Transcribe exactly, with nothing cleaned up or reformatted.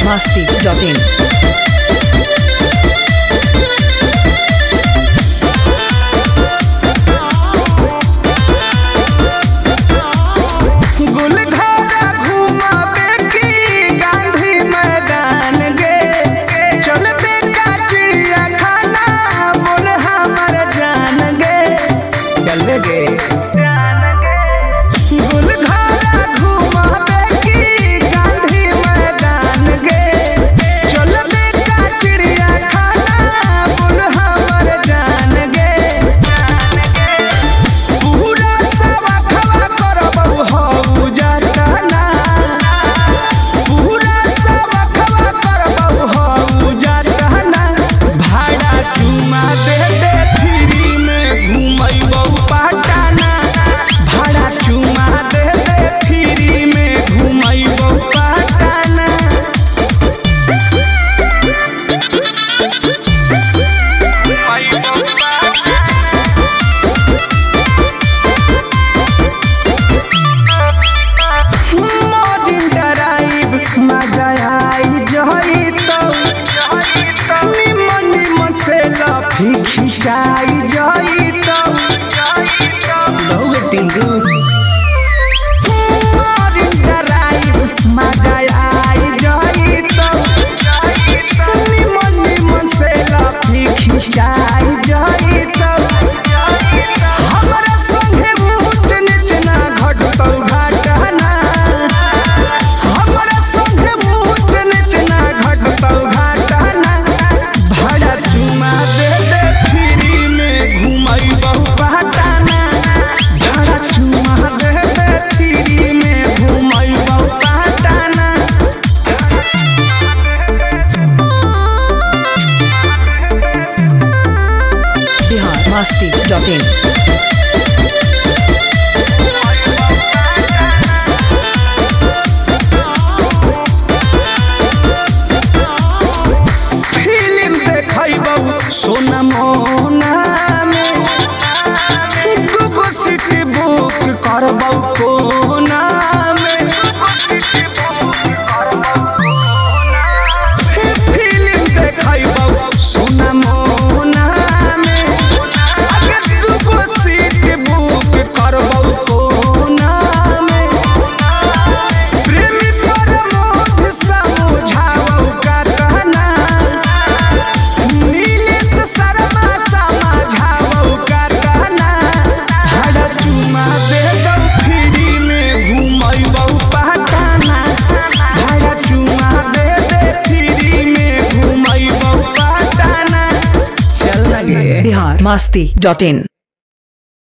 masti dot in. खिंचाई जाई तो लोग टिंगू मोरिन डराई मजा आई जाई तो निमन निमन से लाफी खिंचाई जाई तो हमरा संगे ऊंच नीच ना घटतौ घटना हमरा संगे ऊंच नीच ना घटतौ घटना भाड़ा चुमा दे masti dot in. फिल्म देखैबौ सोना मोना में गूगल सीट बुक करबौ कोना में फिल्म देखैबौ Sona Mona masti dot in.